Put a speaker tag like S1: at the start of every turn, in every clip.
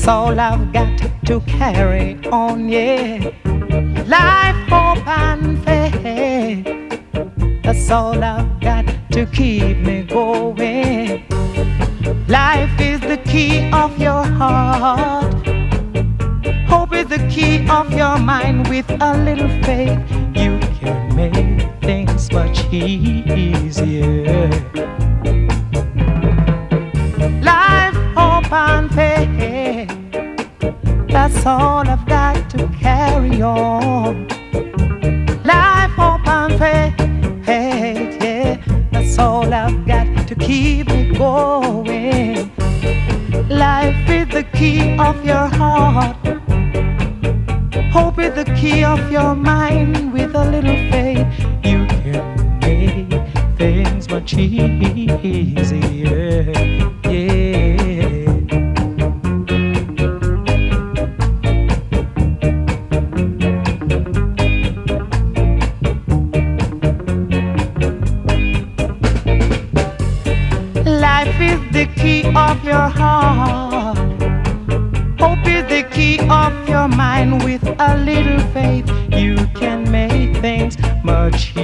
S1: That's all I've got to carry on, yeah. Life, hope, and faith. That's all I've got to keep me going. Life is the key of your heart. Hope is the key of your mind. With a little faith, you can make things much easier. Life, hope, and faith. That's all I've got to carry on. Life, hope, and faith, yeah. That's all I've got to keep me going. Life is the key of your heart. Hope is the key of your mind. With a little faith, you can make things much easier, yeah. Life is the key of your heart. Hope is the key of your mind. With a little faith, you can make things much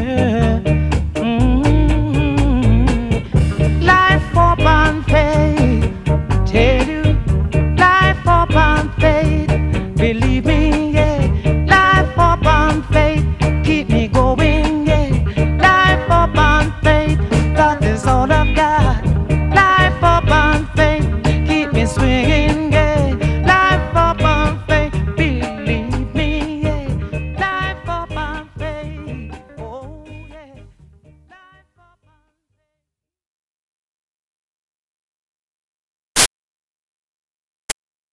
S1: easier. Life, hope, and faith.